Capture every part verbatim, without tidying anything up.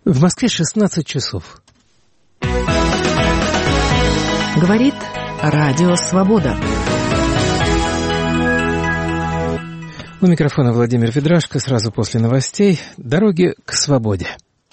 В Москве шестнадцать часов. Говорит Радио Свобода. У микрофона Владимир Ведрашко. Сразу после новостей «Дороги к свободе».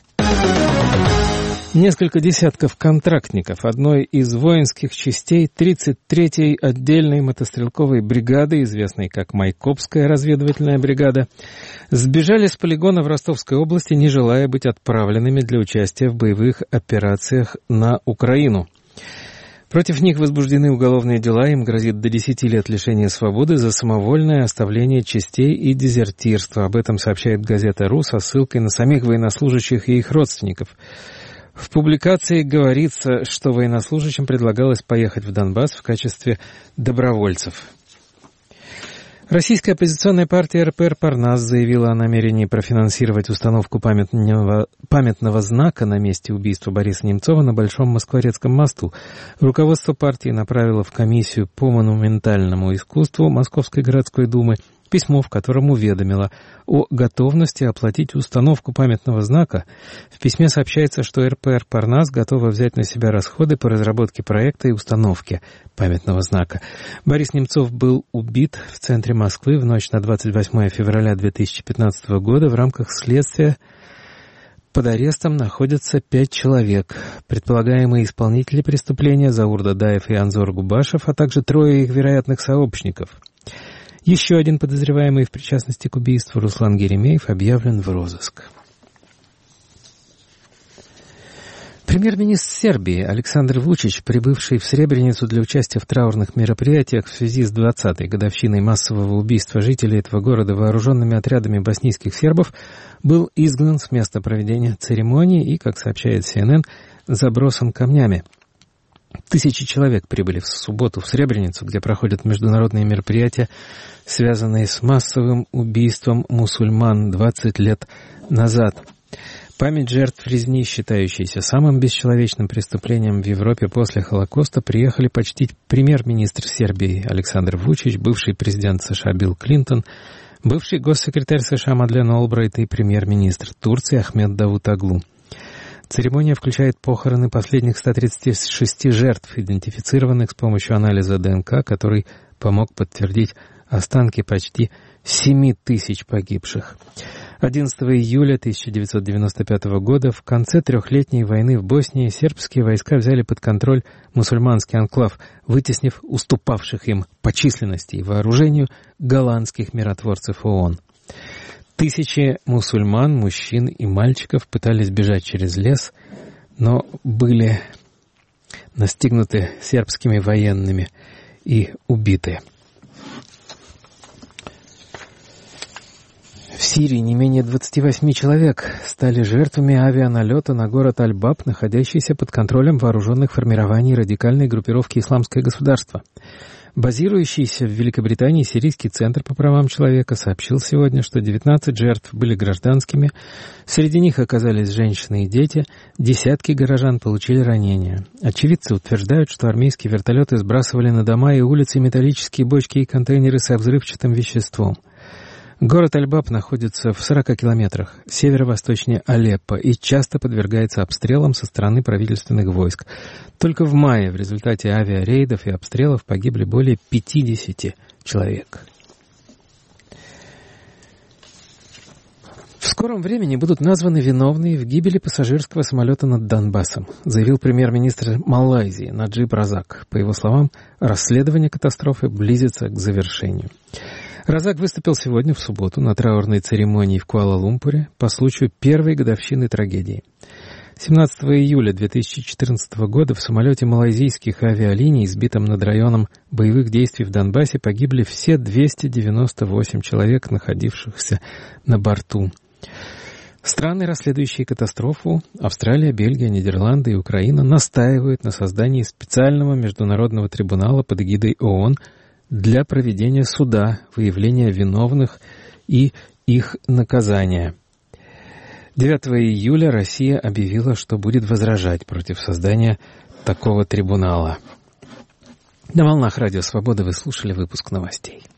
Несколько десятков контрактников одной из воинских частей тридцать третьей отдельной мотострелковой бригады, известной как Майкопская разведывательная бригада, сбежали с полигона в Ростовской области, не желая быть отправленными для участия в боевых операциях на Украину. Против них возбуждены уголовные дела, им грозит до десяти лет лишения свободы за самовольное оставление частей и дезертирство. Об этом сообщает газета «РУ» со ссылкой на самих военнослужащих и их родственников. В публикации говорится, что военнослужащим предлагалось поехать в Донбасс в качестве добровольцев. Российская оппозиционная партия эр пэ эр «Парнас» заявила о намерении профинансировать установку памятного, памятного знака на месте убийства Бориса Немцова на Большом Москворецком мосту. Руководство партии направило в комиссию по монументальному искусству Московской городской думы письмо, в котором уведомило о готовности оплатить установку памятного знака. В письме сообщается, что эр пэ эр «Парнас» готова взять на себя расходы по разработке проекта и установке памятного знака. Борис Немцов был убит в центре Москвы в ночь на двадцать восьмое февраля две тысячи пятнадцатого года. В рамках следствия под арестом находятся пять человек. Предполагаемые исполнители преступления Заур Дадаев и Анзор Губашев, а также трое их вероятных сообщников. Еще один подозреваемый в причастности к убийству, Руслан Геремеев, объявлен в розыск. Премьер-министр Сербии Александр Вучич, прибывший в Сребреницу для участия в траурных мероприятиях в связи с двадцатой годовщиной массового убийства жителей этого города вооруженными отрядами боснийских сербов, был изгнан с места проведения церемонии и, как сообщает си эн эн, забросан камнями. Тысячи человек прибыли в субботу в Сребреницу, где проходят международные мероприятия, связанные с массовым убийством мусульман двадцать лет назад. Память жертв резни, считающейся самым бесчеловечным преступлением в Европе после Холокоста, приехали почтить премьер-министр Сербии Александр Вучич, бывший президент США Билл Клинтон, бывший госсекретарь США Мадлен Олбрайт и премьер-министр Турции Ахмед Давутоглу. Церемония включает похороны последних ста тридцати шести жертв, идентифицированных с помощью анализа дэ эн ка, который помог подтвердить останки почти семи тысяч погибших. одиннадцатого июля тысяча девятьсот девяносто пятого года, в конце трехлетней войны в Боснии, сербские войска взяли под контроль мусульманский анклав, вытеснив уступавших им по численности и вооружению голландских миротворцев ООН. Тысячи мусульман, мужчин и мальчиков пытались бежать через лес, но были настигнуты сербскими военными и убиты. В Сирии не менее двадцати восьми человек стали жертвами авианалета на город Аль-Баб, находящийся под контролем вооруженных формирований радикальной группировки «Исламское государство». Базирующийся в Великобритании Сирийский центр по правам человека сообщил сегодня, что девятнадцать жертв были гражданскими, среди них оказались женщины и дети, десятки горожан получили ранения. Очевидцы утверждают, что армейские вертолеты сбрасывали на дома и улицы металлические бочки и контейнеры со взрывчатым веществом. Город Аль-Баб находится в сорока километрах северо-восточнее Алеппо и часто подвергается обстрелам со стороны правительственных войск. Только в мае в результате авиарейдов и обстрелов погибли более пятидесяти человек. В скором времени будут названы виновные в гибели пассажирского самолета над Донбассом, заявил премьер-министр Малайзии Наджиб Разак. По его словам, расследование катастрофы близится к завершению. Разак выступил сегодня, в субботу, на траурной церемонии в Куала-Лумпуре по случаю первой годовщины трагедии. семнадцатого июля две тысячи четырнадцатого года в самолете малайзийских авиалиний, сбитом над районом боевых действий в Донбассе, погибли все двести девяносто восемь человек, находившихся на борту. Страны, расследующие катастрофу, Австралия, Бельгия, Нидерланды и Украина, настаивают на создании специального международного трибунала под эгидой ООН для проведения суда, выявления виновных и их наказания. девятого июля Россия объявила, что будет возражать против создания такого трибунала. На волнах Радио Свобода вы слушали выпуск новостей.